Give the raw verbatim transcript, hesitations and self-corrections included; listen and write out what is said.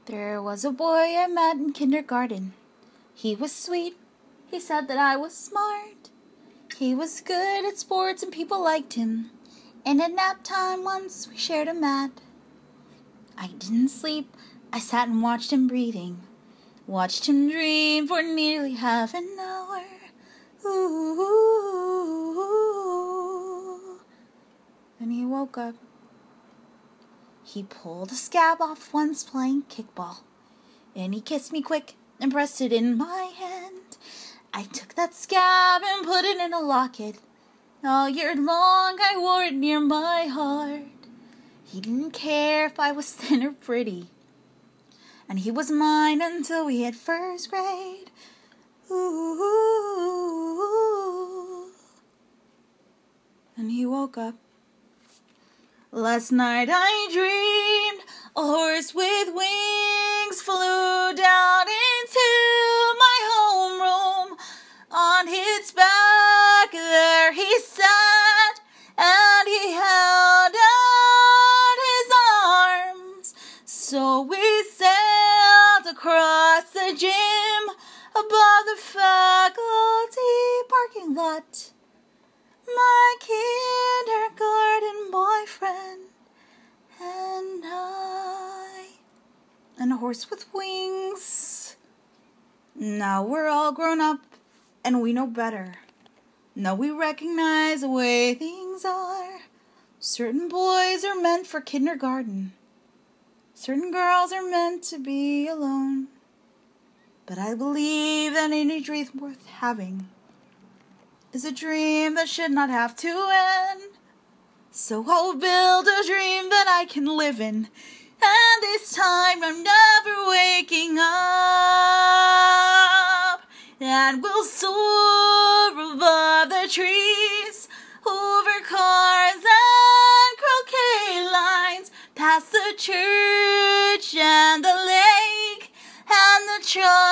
There was a boy I met in kindergarten. He was sweet. He said that I was smart. He was good at sports and people liked him. And at nap time once we shared a mat. I didn't sleep. I sat and watched him breathing. Watched him dream for nearly half an hour. Ooh. Then he woke up. He pulled a scab off once playing kickball. And he kissed me quick and pressed it in my hand. I took that scab and put it in a locket. All year long I wore it near my heart. He didn't care if I was thin or pretty. And he was mine until we hit first grade. Ooh. And he woke up. Last night I dreamed a horse with wings flew down into my homeroom. On his back there he sat, and he held out his arms. So we sailed across the gym above the faculty parking lot. My kindergarten boyfriend and I. And a horse with wings. Now we're all grown up and we know better. Now we recognize the way things are. Certain boys are meant for kindergarten. Certain girls are meant to be alone. But I believe that any dream worth having is a dream that should not have to end. So I'll build a dream that I can live in. And this time I'm never waking up. And we'll soar above the trees, over cars and croquet lines, past the church and the lake and the truck